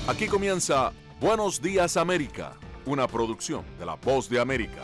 Aquí comienza Buenos Días América, una producción de La Voz de América.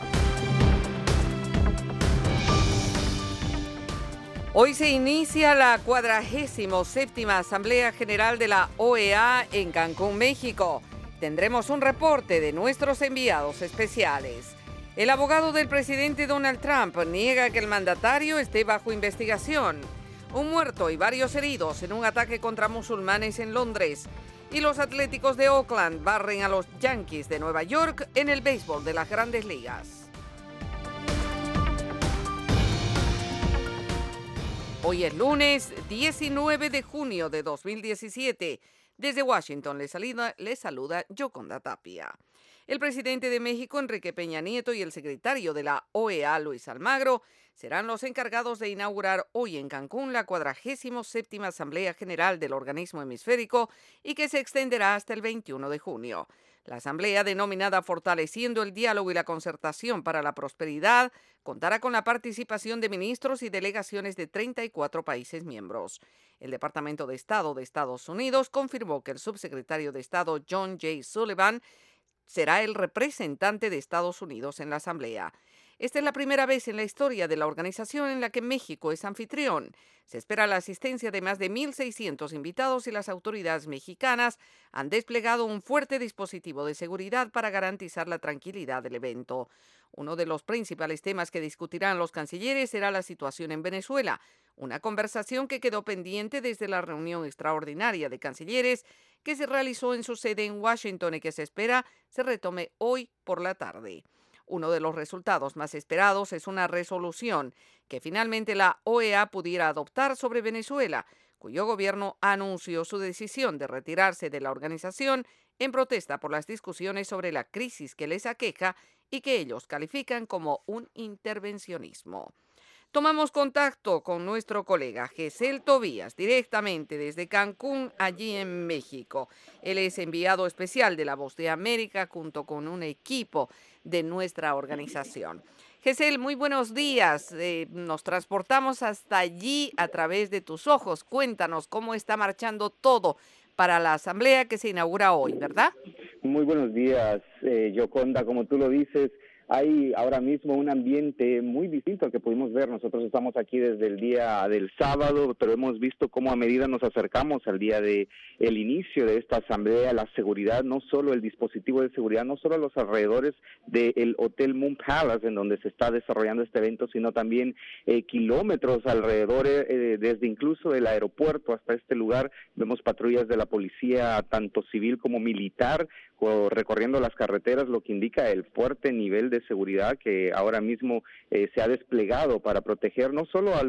Hoy se inicia la 47ª Asamblea General de la OEA en Cancún, México. Tendremos un reporte de nuestros enviados especiales. El abogado del presidente Donald Trump niega que el mandatario esté bajo investigación. Un muerto y varios heridos en un ataque contra musulmanes en Londres. Y los Atléticos de Oakland barren a los Yankees de Nueva York en el béisbol de las Grandes Ligas. Hoy es lunes 19 de junio de 2017. Desde Washington les saluda Yoconda Tapia. El presidente de México, Enrique Peña Nieto, y el secretario de la OEA, Luis Almagro, serán los encargados de inaugurar hoy en Cancún la 47ª Asamblea General del organismo hemisférico y que se extenderá hasta el 21 de junio. La asamblea, denominada Fortaleciendo el Diálogo y la Concertación para la Prosperidad, contará con la participación de ministros y delegaciones de 34 países miembros. El Departamento de Estado de Estados Unidos confirmó que el subsecretario de Estado John J. Sullivan será el representante de Estados Unidos en la asamblea. Esta es la primera vez en la historia de la organización en la que México es anfitrión. Se espera la asistencia de más de 1.600 invitados y las autoridades mexicanas han desplegado un fuerte dispositivo de seguridad para garantizar la tranquilidad del evento. Uno de los principales temas que discutirán los cancilleres será la situación en Venezuela, una conversación que quedó pendiente desde la reunión extraordinaria de cancilleres que se realizó en su sede en Washington y que se espera se retome hoy por la tarde. Uno de los resultados más esperados es una resolución que finalmente la OEA pudiera adoptar sobre Venezuela, cuyo gobierno anunció su decisión de retirarse de la organización en protesta por las discusiones sobre la crisis que les aqueja y que ellos califican como un intervencionismo. Tomamos contacto con nuestro colega Gesell Tobías, directamente desde Cancún, allí en México. Él es enviado especial de La Voz de América junto con un equipo de nuestra organización. Gesell, muy buenos días. Nos transportamos hasta allí a través de tus ojos. Cuéntanos cómo está marchando todo para la asamblea que se inaugura hoy, ¿verdad? Muy buenos días, Yoconda. Como tú lo dices, hay ahora mismo un ambiente muy distinto al que pudimos ver. Nosotros estamos aquí desde el día del sábado, pero hemos visto cómo a medida nos acercamos al día de el inicio de esta asamblea, la seguridad, no solo el dispositivo de seguridad, no solo a los alrededores del Hotel Moon Palace, en donde se está desarrollando este evento, sino también kilómetros alrededor, desde incluso el aeropuerto hasta este lugar. Vemos patrullas de la policía, tanto civil como militar, recorriendo las carreteras, lo que indica el fuerte nivel de seguridad que ahora mismo se ha desplegado para proteger no solo a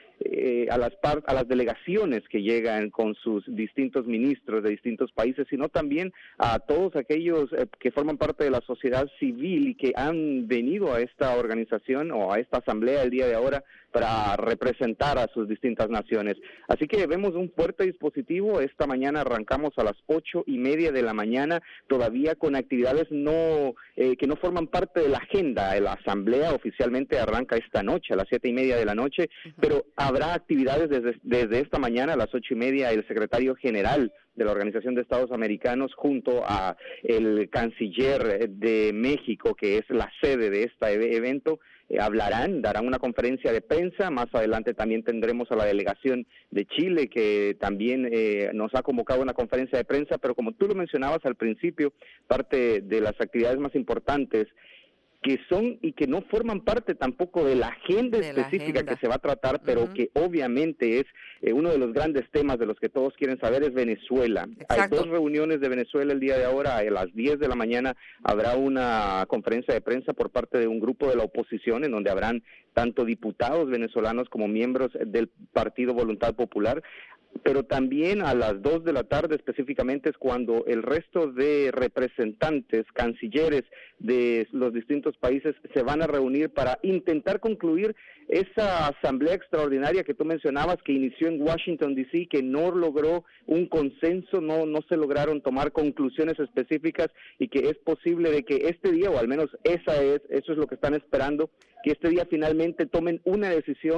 las delegaciones que llegan con sus distintos ministros de distintos países, sino también a todos aquellos que forman parte de la sociedad civil y que han venido a esta organización o a esta asamblea el día de ahora para representar a sus distintas naciones. Así que vemos un fuerte dispositivo. Esta mañana arrancamos a las 8:30 de la mañana, todavía con actividades que no forman parte de la agenda. La asamblea oficialmente arranca esta noche, a las 7:30 de la noche, pero habrá actividades desde esta mañana a las 8:30. El secretario general de la Organización de Estados Americanos junto a el canciller de México, que es la sede de este evento, darán una conferencia de prensa. Más adelante también tendremos a la delegación de Chile, que también nos ha convocado a una conferencia de prensa, pero como tú lo mencionabas al principio, parte de las actividades más importantes que son y que no forman parte tampoco de la agenda específica que se va a tratar, pero que obviamente es uno de los grandes temas de los que todos quieren saber, es Venezuela. Exacto. Hay 2 reuniones de Venezuela el día de ahora. A las 10 de la mañana habrá una conferencia de prensa por parte de un grupo de la oposición, en donde habrán tanto diputados venezolanos como miembros del Partido Voluntad Popular. Pero también a las 2 de la tarde específicamente es cuando el resto de representantes, cancilleres de los distintos países se van a reunir para intentar concluir esa asamblea extraordinaria que tú mencionabas, que inició en Washington, D.C., que no logró un consenso, no se lograron tomar conclusiones específicas, y que es posible de que este día, o al menos eso es lo que están esperando, que este día finalmente tomen una decisión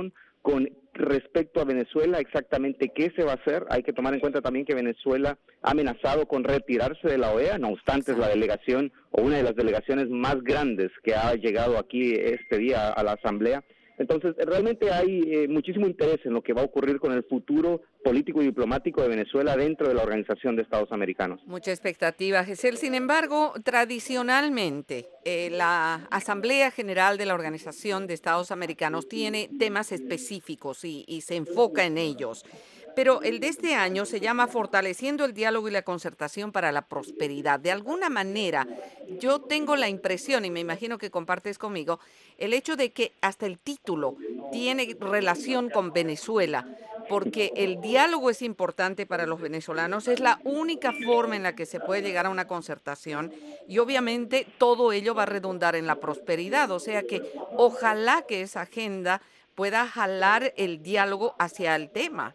con respecto a Venezuela, exactamente qué se va a hacer. Hay que tomar en cuenta también que Venezuela ha amenazado con retirarse de la OEA, no obstante es la delegación o una de las delegaciones más grandes que ha llegado aquí este día a la Asamblea. Entonces, realmente hay muchísimo interés en lo que va a ocurrir con el futuro político y diplomático de Venezuela dentro de la Organización de Estados Americanos. Mucha expectativa, Gesell. Sin embargo, tradicionalmente, la Asamblea General de la Organización de Estados Americanos tiene temas específicos y se enfoca en ellos. Pero el de este año se llama Fortaleciendo el diálogo y la concertación para la prosperidad. De alguna manera, yo tengo la impresión, y me imagino que compartes conmigo, el hecho de que hasta el título tiene relación con Venezuela, porque el diálogo es importante para los venezolanos, es la única forma en la que se puede llegar a una concertación y obviamente todo ello va a redundar en la prosperidad, o sea que ojalá que esa agenda pueda jalar el diálogo hacia el tema.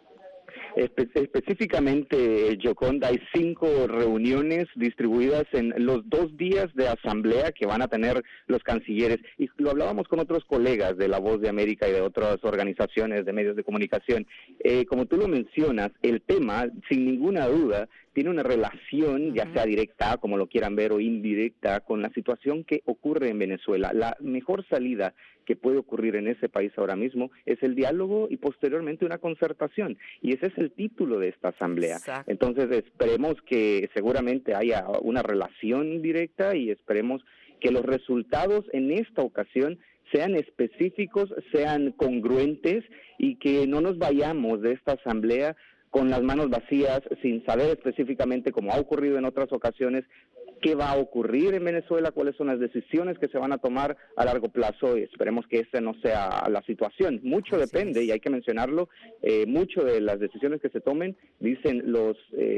Específicamente, Yoconda, hay 5 reuniones distribuidas en los 2 días de asamblea que van a tener los cancilleres. Y lo hablábamos con otros colegas de La Voz de América y de otras organizaciones de medios de comunicación. Como tú lo mencionas, el tema, sin ninguna duda, tiene una relación, ya sea directa, como lo quieran ver, o indirecta, con la situación que ocurre en Venezuela. La mejor salida que puede ocurrir en ese país ahora mismo es el diálogo y posteriormente una concertación. Y ese es el título de esta asamblea. Exacto. Entonces esperemos que seguramente haya una relación directa y esperemos que los resultados en esta ocasión sean específicos, sean congruentes y que no nos vayamos de esta asamblea con las manos vacías, sin saber específicamente, como ha ocurrido en otras ocasiones, qué va a ocurrir en Venezuela, cuáles son las decisiones que se van a tomar a largo plazo, y esperemos que esta no sea la situación. Mucho depende, y hay que mencionarlo, mucho de las decisiones que se tomen, dicen los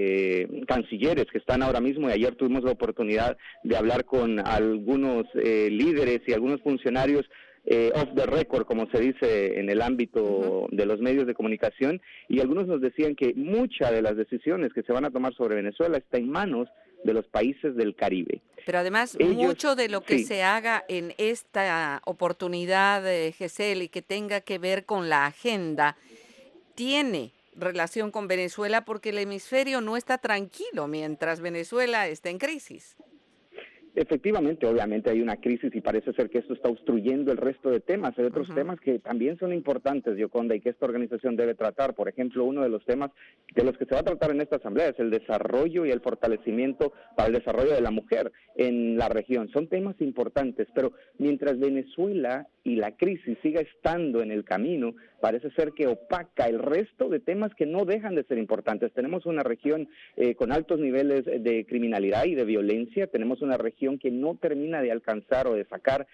cancilleres que están ahora mismo, y ayer tuvimos la oportunidad de hablar con algunos líderes y algunos funcionarios off the record, como se dice en el ámbito de los medios de comunicación, y algunos nos decían que muchas de las decisiones que se van a tomar sobre Venezuela está en manos de los países del Caribe. Pero además, mucho de lo que se haga en esta oportunidad, Gesell, y que tenga que ver con la agenda, tiene relación con Venezuela porque el hemisferio no está tranquilo mientras Venezuela está en crisis. Efectivamente, obviamente hay una crisis y parece ser que esto está obstruyendo el resto de temas. Hay otros temas que también son importantes, Yoconda, y que esta organización debe tratar. Por ejemplo, uno de los temas de los que se va a tratar en esta asamblea es el desarrollo y el fortalecimiento para el desarrollo de la mujer en la región. Son temas importantes, pero mientras Venezuela y la crisis siga estando en el camino, parece ser que opaca el resto de temas que no dejan de ser importantes. Tenemos una región con altos niveles de criminalidad y de violencia, tenemos una región que no termina de alcanzar o de sacar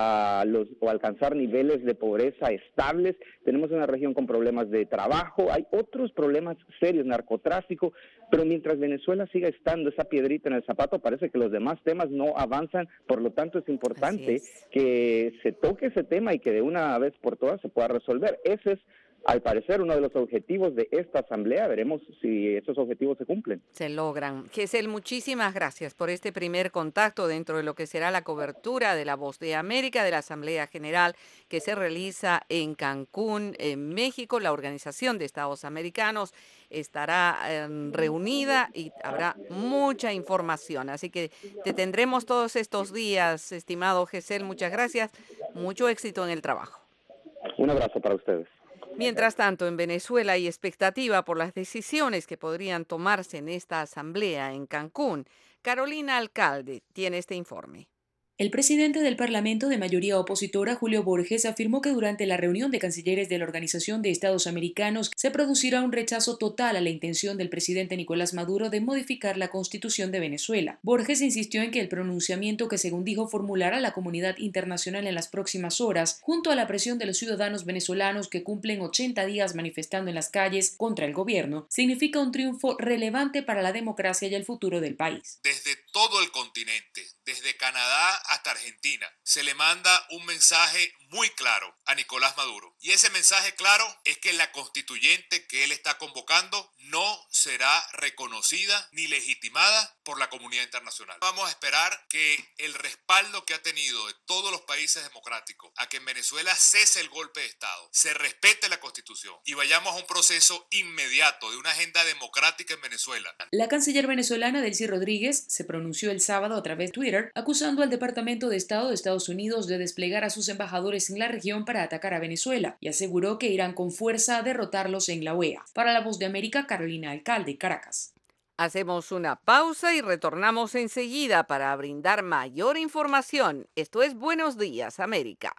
o alcanzar niveles de pobreza estables, tenemos una región con problemas de trabajo, hay otros problemas serios, narcotráfico, pero mientras Venezuela siga estando esa piedrita en el zapato, parece que los demás temas no avanzan, por lo tanto es importante que se toque ese tema y que de una vez por todas se pueda resolver. Ese es, al parecer, uno de los objetivos de esta asamblea. Veremos si esos objetivos se cumplen. Se logran. Gesell, muchísimas gracias por este primer contacto dentro de lo que será la cobertura de La Voz de América de la Asamblea General que se realiza en Cancún, en México. La Organización de Estados Americanos estará reunida y habrá mucha información. Así que te tendremos todos estos días, estimado Gesell. Muchas gracias. Mucho éxito en el trabajo. Un abrazo para ustedes. Mientras tanto, en Venezuela hay expectativa por las decisiones que podrían tomarse en esta asamblea en Cancún. Carolina Alcalde tiene este informe. El presidente del Parlamento de mayoría opositora, Julio Borges, afirmó que durante la reunión de cancilleres de la Organización de Estados Americanos se producirá un rechazo total a la intención del presidente Nicolás Maduro de modificar la Constitución de Venezuela. Borges insistió en que el pronunciamiento que, según dijo, formulará la comunidad internacional en las próximas horas, junto a la presión de los ciudadanos venezolanos que cumplen 80 días manifestando en las calles contra el gobierno, significa un triunfo relevante para la democracia y el futuro del país. Desde todo el continente, desde Canadá hasta Argentina, se le manda un mensaje muy claro a Nicolás Maduro. Y ese mensaje claro es que la constituyente que él está convocando no será reconocida ni legitimada por la comunidad internacional. Vamos a esperar que el respaldo que ha tenido de todos los países democráticos a que en Venezuela cese el golpe de Estado, se respete la Constitución y vayamos a un proceso inmediato de una agenda democrática en Venezuela. La canciller venezolana Delcy Rodríguez se pronunció el sábado a través de Twitter acusando al Departamento de Estado de Estados Unidos de desplegar a sus embajadores en la región para atacar a Venezuela y aseguró que irán con fuerza a derrotarlos en la OEA. Para La Voz de América, Carolina Alcalde, Caracas. Hacemos una pausa y retornamos enseguida para brindar mayor información. Esto es Buenos Días, América.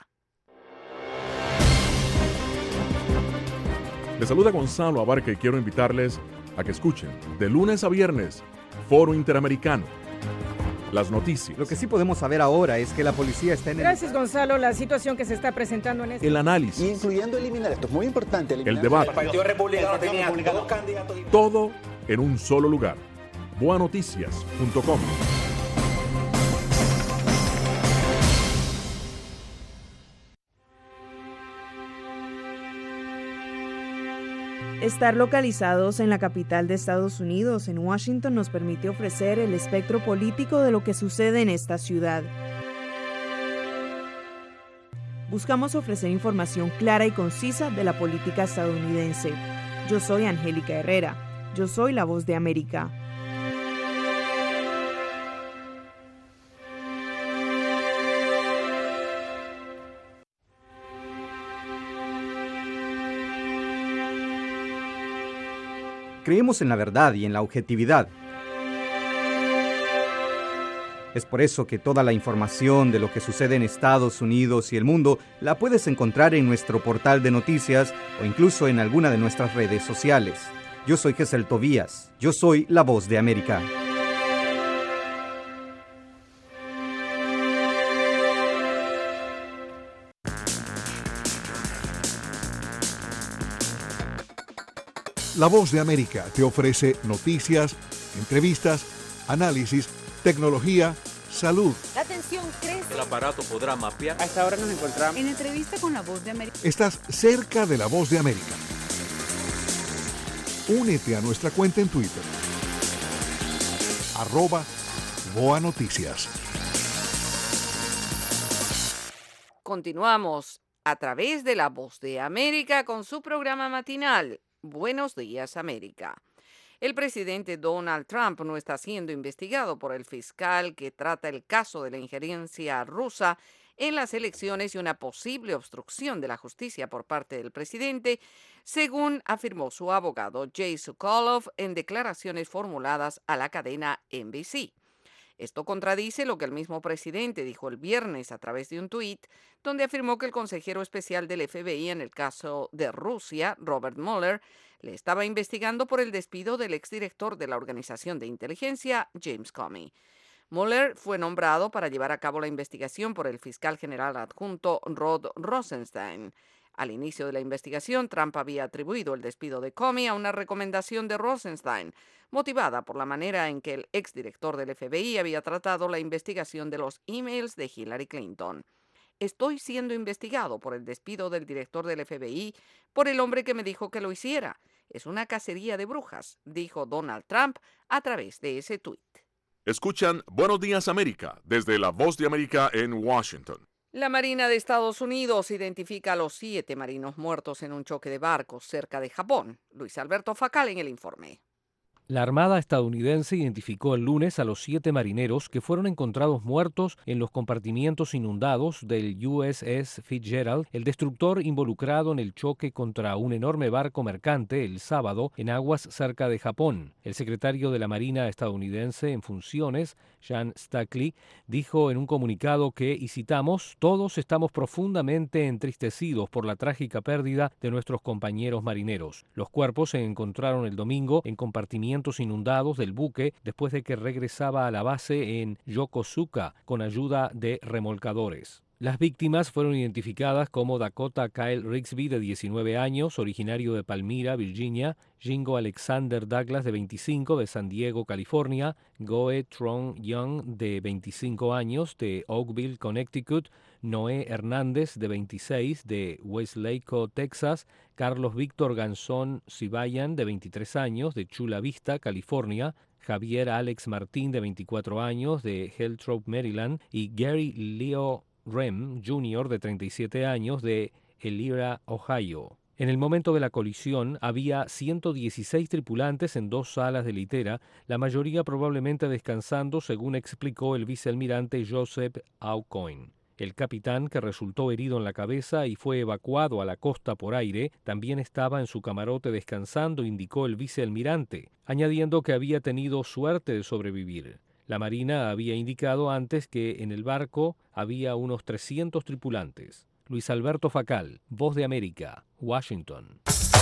Les saluda Gonzalo Abarca y quiero invitarles a que escuchen de lunes a viernes Foro Interamericano. Las noticias. Lo que sí podemos saber ahora es que la policía está en Gracias, Gonzalo. La situación que se está presentando en este... El análisis. Incluyendo eliminar, esto es muy importante. El debate. El Partido Republicano tenía dos candidatos. Todo en un solo lugar. boanoticias.com. Estar localizados en la capital de Estados Unidos, en Washington, nos permite ofrecer el espectro político de lo que sucede en esta ciudad. Buscamos ofrecer información clara y concisa de la política estadounidense. Yo soy Angélica Herrera. Yo soy La Voz de América. Creemos en la verdad y en la objetividad. Es por eso que toda la información de lo que sucede en Estados Unidos y el mundo la puedes encontrar en nuestro portal de noticias o incluso en alguna de nuestras redes sociales. Yo soy Gesel Tobías. Yo soy La Voz de América. La Voz de América te ofrece noticias, entrevistas, análisis, tecnología, salud. La tensión crece. El aparato podrá mapear. A esta hora nos encontramos En entrevista con La Voz de América. Estás cerca de La Voz de América. Únete a nuestra cuenta en Twitter. @BoaNoticias. Continuamos a través de La Voz de América con su programa matinal, Buenos Días, América. El presidente Donald Trump no está siendo investigado por el fiscal que trata el caso de la injerencia rusa en las elecciones y una posible obstrucción de la justicia por parte del presidente, según afirmó su abogado Jay Sekulow en declaraciones formuladas a la cadena NBC. Esto contradice lo que el mismo presidente dijo el viernes a través de un tuit, donde afirmó que el consejero especial del FBI en el caso de Rusia, Robert Mueller, le estaba investigando por el despido del exdirector de la organización de inteligencia, James Comey. Mueller fue nombrado para llevar a cabo la investigación por el fiscal general adjunto Rod Rosenstein. Al inicio de la investigación, Trump había atribuido el despido de Comey a una recomendación de Rosenstein, motivada por la manera en que el exdirector del FBI había tratado la investigación de los emails de Hillary Clinton. Estoy siendo investigado por el despido del director del FBI por el hombre que me dijo que lo hiciera. Es una cacería de brujas, dijo Donald Trump a través de ese tuit. Escuchan Buenos Días, América desde La Voz de América en Washington. La Marina de Estados Unidos identifica a los 7 marinos muertos en un choque de barcos cerca de Japón. Luis Alberto Facal en el informe. La Armada estadounidense identificó el lunes a los 7 marineros que fueron encontrados muertos en los compartimientos inundados del USS Fitzgerald, el destructor involucrado en el choque contra un enorme barco mercante el sábado en aguas cerca de Japón. El secretario de la Marina estadounidense en funciones, Jan Stackley, dijo en un comunicado que, y citamos, todos estamos profundamente entristecidos por la trágica pérdida de nuestros compañeros marineros. Los cuerpos se encontraron el domingo en compartimientos inundados del buque después de que regresaba a la base en Yokosuka con ayuda de remolcadores. Las víctimas fueron identificadas como Dakota Kyle Rigsby, de 19 años, originario de Palmyra, Virginia; Jingo Alexander Douglas, de 25, de San Diego, California; Goe Tron Young, de 25 años, de Oakville, Connecticut; Noé Hernández, de 26, de Westlake, Texas; Carlos Víctor Garzón Cibayan, de 23 años, de Chula Vista, California; Javier Alex Martín, de 24 años, de Helthrop, Maryland; y Gary Leo Rem Jr., de 37 años, de Elyria, Ohio. En el momento de la colisión había 116 tripulantes en 2 salas de litera, la mayoría probablemente descansando, según explicó el vicealmirante Joseph Aucoin. El capitán, que resultó herido en la cabeza y fue evacuado a la costa por aire, también estaba en su camarote descansando, indicó el vicealmirante, añadiendo que había tenido suerte de sobrevivir. La Marina había indicado antes que en el barco había unos 300 tripulantes. Luis Alberto Facal, Voz de América, Washington.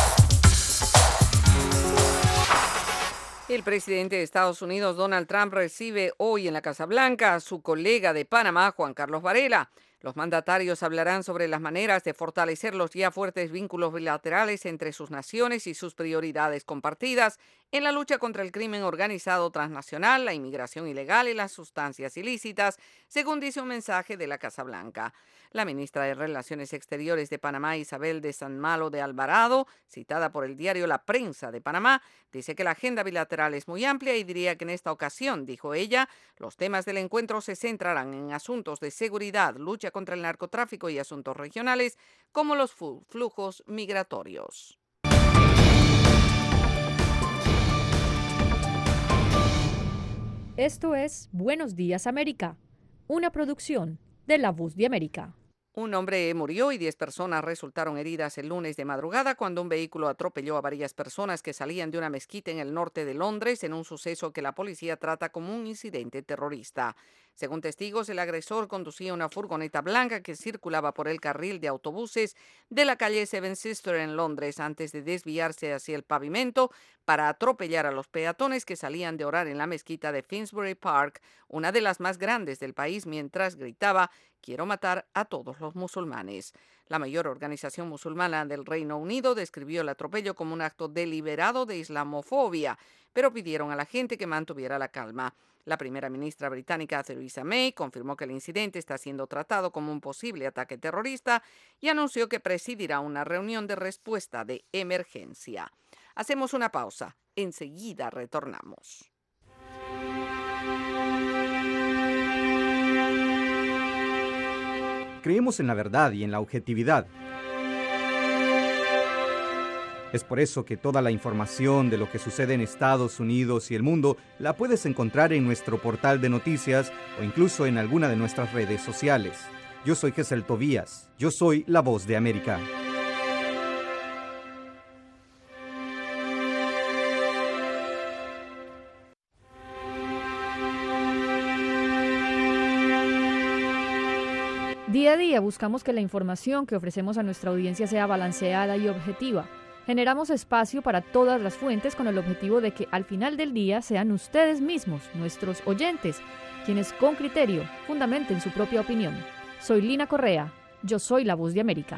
El presidente de Estados Unidos, Donald Trump, recibe hoy en la Casa Blanca a su colega de Panamá, Juan Carlos Varela. Los mandatarios hablarán sobre las maneras de fortalecer los ya fuertes vínculos bilaterales entre sus naciones y sus prioridades compartidas en la lucha contra el crimen organizado transnacional, la inmigración ilegal y las sustancias ilícitas, según dice un mensaje de la Casa Blanca. La ministra de Relaciones Exteriores de Panamá, Isabel de San Malo de Alvarado, citada por el diario La Prensa de Panamá, dice que la agenda bilateral es muy amplia y diría que en esta ocasión, dijo ella, los temas del encuentro se centrarán en asuntos de seguridad, lucha contra el narcotráfico y asuntos regionales como los flujos migratorios. Esto es Buenos Días América, una producción de La Voz de América. Un hombre murió y 10 personas resultaron heridas el lunes de madrugada cuando un vehículo atropelló a varias personas que salían de una mezquita en el norte de Londres en un suceso que la policía trata como un incidente terrorista. Según testigos, el agresor conducía una furgoneta blanca que circulaba por el carril de autobuses de la calle Seven Sisters en Londres antes de desviarse hacia el pavimento para atropellar a los peatones que salían de orar en la mezquita de Finsbury Park, una de las más grandes del país, mientras gritaba: «Quiero matar a todos los musulmanes». La mayor organización musulmana del Reino Unido describió el atropello como un acto deliberado de islamofobia, pero pidieron a la gente que mantuviera la calma. La primera ministra británica Theresa May confirmó que el incidente está siendo tratado como un posible ataque terrorista y anunció que presidirá una reunión de respuesta de emergencia. Hacemos una pausa. Enseguida retornamos. Creemos en la verdad y en la objetividad. Es por eso que toda la información de lo que sucede en Estados Unidos y el mundo la puedes encontrar en nuestro portal de noticias o incluso en alguna de nuestras redes sociales. Yo soy Gesel Tobías. Yo soy La Voz de América. Día a día buscamos que la información que ofrecemos a nuestra audiencia sea balanceada y objetiva. Generamos espacio para todas las fuentes con el objetivo de que al final del día sean ustedes mismos, nuestros oyentes, quienes con criterio fundamenten su propia opinión. Soy Lina Correa. Yo soy La Voz de América.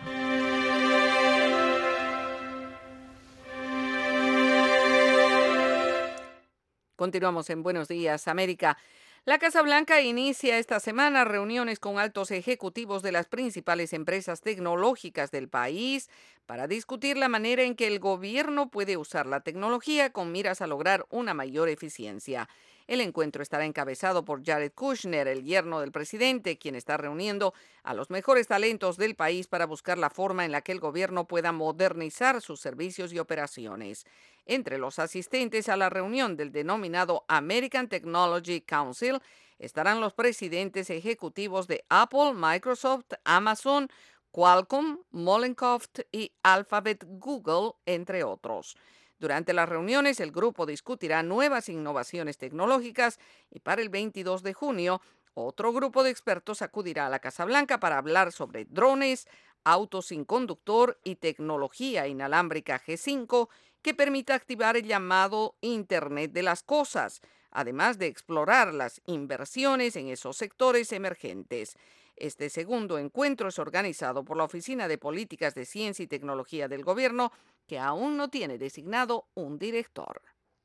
Continuamos en Buenos Días, América. La Casa Blanca inicia esta semana reuniones con altos ejecutivos de las principales empresas tecnológicas del país para discutir la manera en que el gobierno puede usar la tecnología con miras a lograr una mayor eficiencia. El encuentro estará encabezado por Jared Kushner, el yerno del presidente, quien está reuniendo a los mejores talentos del país para buscar la forma en la que el gobierno pueda modernizar sus servicios y operaciones. Entre los asistentes a la reunión del denominado American Technology Council estarán los presidentes ejecutivos de Apple, Microsoft, Amazon, Qualcomm, Molenkopf y Alphabet Google, entre otros. Durante las reuniones, el grupo discutirá nuevas innovaciones tecnológicas y para el 22 de junio, otro grupo de expertos acudirá a la Casa Blanca para hablar sobre drones, autos sin conductor y tecnología inalámbrica G5 que permita activar el llamado Internet de las Cosas, además de explorar las inversiones en esos sectores emergentes. Este segundo encuentro es organizado por la Oficina de Políticas de Ciencia y Tecnología del Gobierno, que aún no tiene designado un director.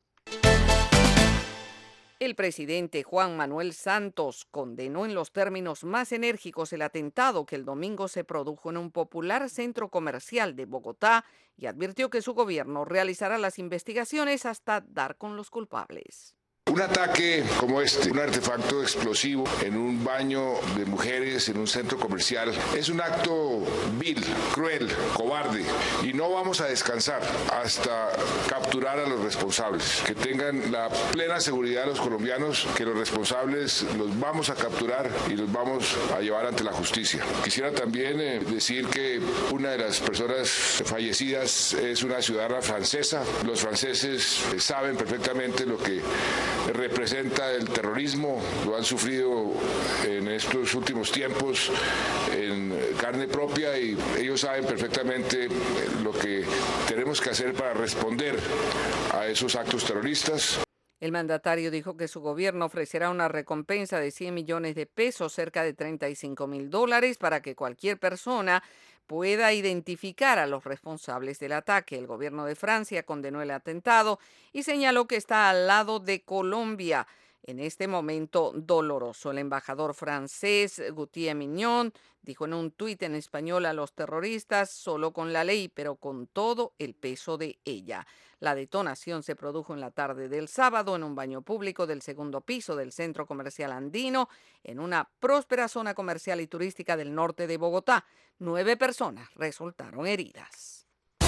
El presidente Juan Manuel Santos condenó en los términos más enérgicos el atentado que el domingo se produjo en un popular centro comercial de Bogotá y advirtió que su gobierno realizará las investigaciones hasta dar con los culpables. Un ataque como este, un artefacto explosivo en un baño de mujeres en un centro comercial, es un acto vil, cruel, cobarde, y no vamos a descansar hasta capturar a los responsables. Que tengan la plena seguridad los colombianos que los responsables los vamos a capturar y los vamos a llevar ante la justicia. Quisiera también decir que una de las personas fallecidas es una ciudadana francesa. Los franceses saben perfectamente lo que representa el terrorismo, lo han sufrido en estos últimos tiempos en carne propia y ellos saben perfectamente lo que tenemos que hacer para responder a esos actos terroristas. El mandatario dijo que su gobierno ofrecerá una recompensa de 100 millones de pesos, cerca de $35,000, para que cualquier persona pueda identificar a los responsables del ataque. El gobierno de Francia condenó el atentado y señaló que está al lado de Colombia en este momento doloroso. El embajador francés Gauthier Mignon dijo en un tuit en español: a los terroristas solo con la ley, pero con todo el peso de ella. La detonación se produjo en la tarde del sábado en un baño público del segundo piso del centro comercial andino, en una próspera zona comercial y turística del norte de Bogotá. 9 personas resultaron heridas.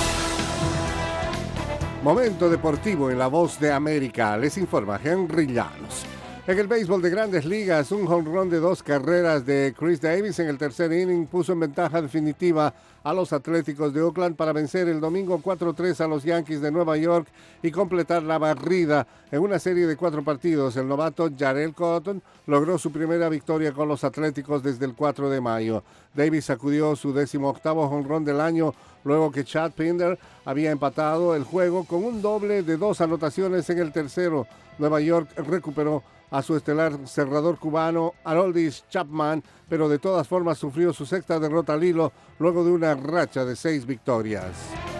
Momento deportivo en La Voz de América. Les informa Henry Llanos. En el béisbol de Grandes Ligas, un jonrón de 2 carreras de Chris Davis en el tercer inning puso en ventaja definitiva a los Atléticos de Oakland para vencer el domingo 4-3 a los Yankees de Nueva York y completar la barrida en una serie de 4 partidos. El novato Jarrell Cotton logró su primera victoria con los Atléticos desde el 4 de mayo. Davis sacudió su 18º jonrón del año luego que Chad Pinder había empatado el juego con un doble de 2 anotaciones en el tercero. Nueva York recuperó a su estelar cerrador cubano Aroldis Chapman, pero de todas formas sufrió su 6ª derrota al hilo luego de una racha de 6 victorias.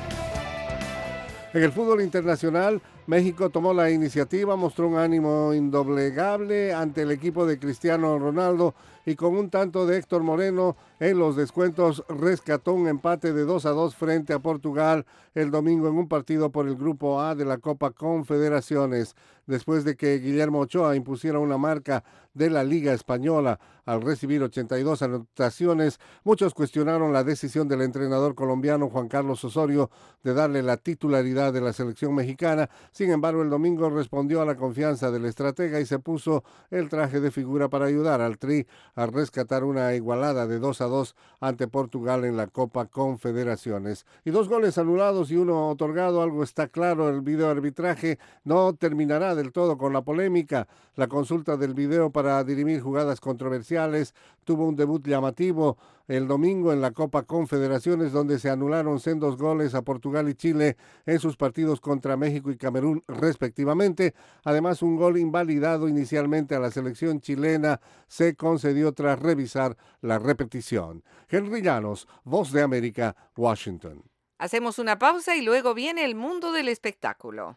En el fútbol internacional, México tomó la iniciativa, mostró un ánimo indoblegable ante el equipo de Cristiano Ronaldo y con un tanto de Héctor Moreno en los descuentos rescató un empate de 2-2 frente a Portugal el domingo en un partido por el Grupo A de la Copa Confederaciones, después de que Guillermo Ochoa impusiera una marca de la Liga Española al recibir 82 anotaciones. Muchos cuestionaron la decisión del entrenador colombiano Juan Carlos Osorio de darle la titularidad de la selección mexicana. Sin embargo, el domingo respondió a la confianza del estratega y se puso el traje de figura para ayudar al Tri a rescatar una igualada de 2-2 ante Portugal en la Copa Confederaciones. Y 2 goles anulados y 1 otorgado, algo está claro: el videoarbitraje no terminará del todo con la polémica. La consulta del video para dirimir jugadas controversiales tuvo un debut llamativo el domingo en la Copa Confederaciones, donde se anularon sendos goles a Portugal y Chile en sus partidos contra México y Camerún respectivamente. Además, un gol invalidado inicialmente a la selección chilena se concedió tras revisar la repetición. Henry Llanos, Voz de América, Washington. Hacemos una pausa y luego viene el mundo del espectáculo.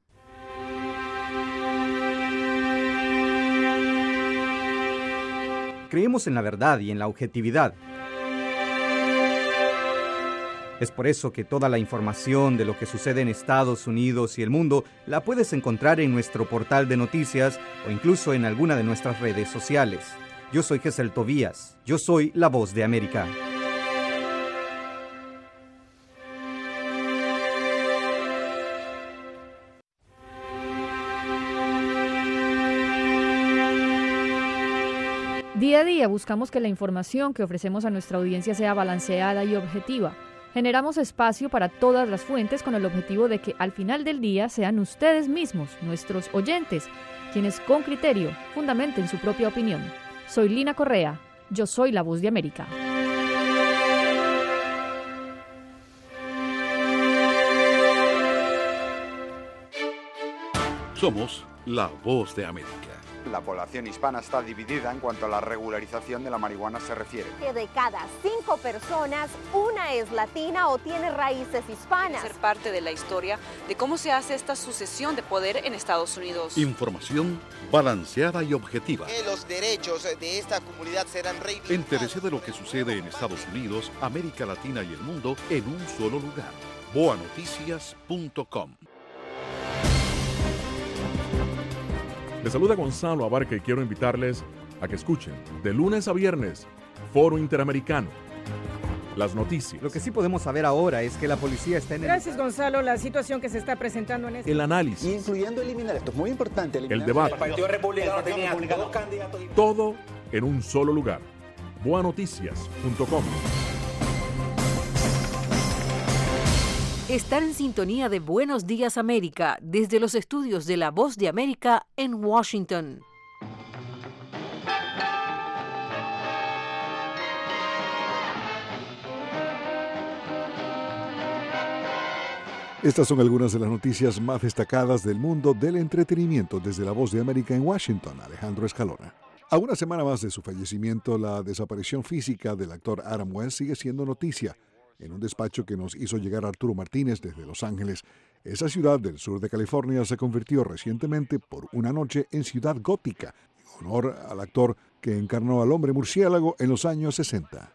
Creemos en la verdad y en la objetividad. Es por eso que toda la información de lo que sucede en Estados Unidos y el mundo la puedes encontrar en nuestro portal de noticias o incluso en alguna de nuestras redes sociales. Yo soy Gesell Tobías. Yo soy La Voz de América. Día a día buscamos que la información que ofrecemos a nuestra audiencia sea balanceada y objetiva. Generamos espacio para todas las fuentes con el objetivo de que al final del día sean ustedes mismos, nuestros oyentes, quienes con criterio fundamenten su propia opinión. Soy Lina Correa. Yo soy La Voz de América. Somos La Voz de América. La población hispana está dividida en cuanto a la regularización de la marihuana se refiere. Que de cada 5 personas, una es latina o tiene raíces hispanas. Ser parte de la historia de cómo se hace esta sucesión de poder en Estados Unidos. Información balanceada y objetiva. Que los derechos de esta comunidad serán reivindicados. Entérese de lo que sucede en Estados Unidos, América Latina y el mundo en un solo lugar. boanoticias.com. Les saluda Gonzalo Abarca y quiero invitarles a que escuchen de lunes a viernes Foro Interamericano. Las noticias. Lo que sí podemos saber ahora es que la policía está en el... Gracias, Gonzalo. La situación que se está presentando en el análisis. Incluyendo eliminar, esto es muy importante. El debate. El Partido Republicano tenía 2 candidatos. Todo en un solo lugar. boanoticias.com. Estar en sintonía de Buenos Días América desde los estudios de La Voz de América en Washington. Estas son algunas de las noticias más destacadas del mundo del entretenimiento desde La Voz de América en Washington. Alejandro Escalona. A una semana más de su fallecimiento, la desaparición física del actor Adam West sigue siendo noticia. En un despacho que nos hizo llegar Arturo Martínez desde Los Ángeles, esa ciudad del sur de California se convirtió recientemente por una noche en ciudad gótica, en honor al actor que encarnó al hombre murciélago en los años 60.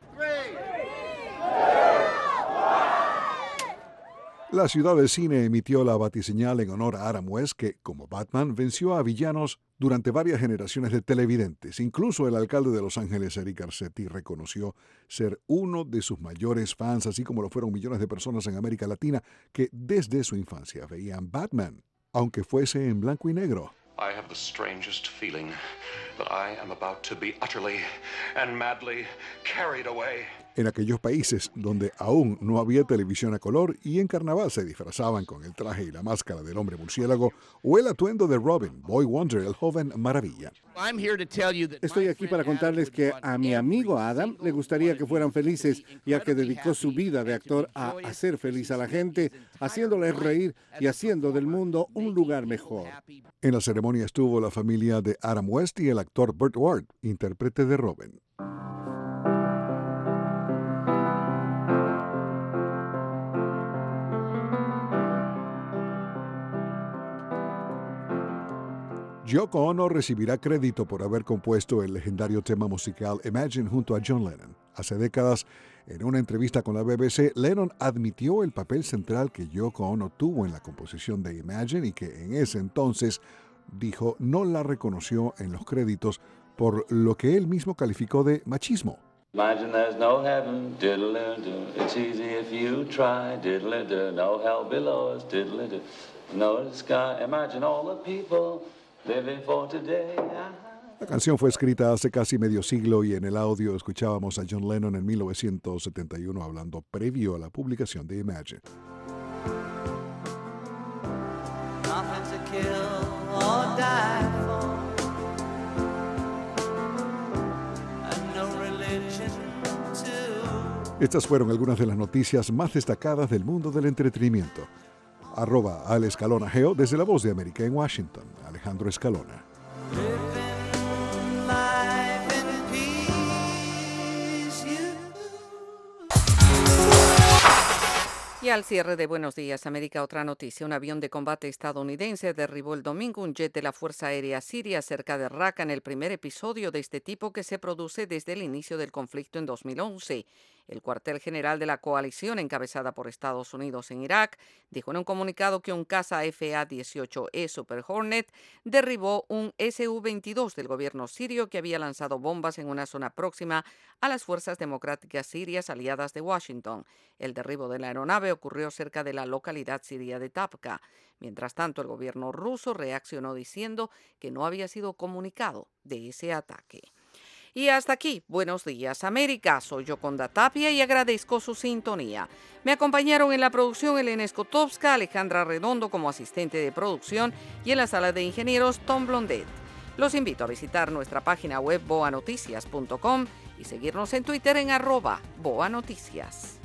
La ciudad del cine emitió la batiseñal en honor a Adam West, que, como Batman, venció a villanos durante varias generaciones de televidentes. Incluso el alcalde de Los Ángeles, Eric Garcetti, reconoció ser uno de sus mayores fans, así como lo fueron millones de personas en América Latina que desde su infancia veían Batman, aunque fuese en blanco y negro. I have the strangest feeling that I am about to be utterly and madly carried away. En aquellos países donde aún no había televisión a color y en carnaval se disfrazaban con el traje y la máscara del hombre murciélago o el atuendo de Robin, Boy Wonder, el joven maravilla. Estoy aquí para contarles que a mi amigo Adam le gustaría que fueran felices, ya que dedicó su vida de actor a hacer feliz a la gente, haciéndoles reír y haciendo del mundo un lugar mejor. En la ceremonia estuvo la familia de Adam West y el actor Burt Ward, intérprete de Robin. Yoko Ono recibirá crédito por haber compuesto el legendario tema musical Imagine junto a John Lennon. Hace décadas, en una entrevista con la BBC, Lennon admitió el papel central que Yoko Ono tuvo en la composición de Imagine y que en ese entonces, dijo, no la reconoció en los créditos por lo que él mismo calificó de machismo. Imagine there's no heaven, diddle-do. It's easy if you try, diddle-do. No hell below us, diddle-do. No sky, imagine all the people living for today. La canción fue escrita hace casi medio siglo y en el audio escuchábamos a John Lennon en 1971 hablando previo a la publicación de Imagine. Nothing to kill or die for. And no religion too. Estas fueron algunas de las noticias más destacadas del mundo del entretenimiento. @alescalonageo desde La Voz de América en Washington. Alejandro Escalona. Y al cierre de Buenos Días América, otra noticia. Un avión de combate estadounidense derribó el domingo un jet de la Fuerza Aérea Siria cerca de Raqqa en el primer episodio de este tipo que se produce desde el inicio del conflicto en 2011. El cuartel general de la coalición encabezada por Estados Unidos en Irak dijo en un comunicado que un caza FA-18E Super Hornet derribó un Su-22 del gobierno sirio que había lanzado bombas en una zona próxima a las fuerzas democráticas sirias aliadas de Washington. El derribo de la aeronave ocurrió cerca de la localidad siria de Tabqa. Mientras tanto, el gobierno ruso reaccionó diciendo que no había sido comunicado de ese ataque. Y hasta aquí, Buenos Días América. Soy Yoconda Tapia y agradezco su sintonía. Me acompañaron en la producción Elena Skotowska, Alejandra Redondo como asistente de producción y en la sala de ingenieros Tom Blondet. Los invito a visitar nuestra página web boanoticias.com y seguirnos en Twitter en @boanoticias.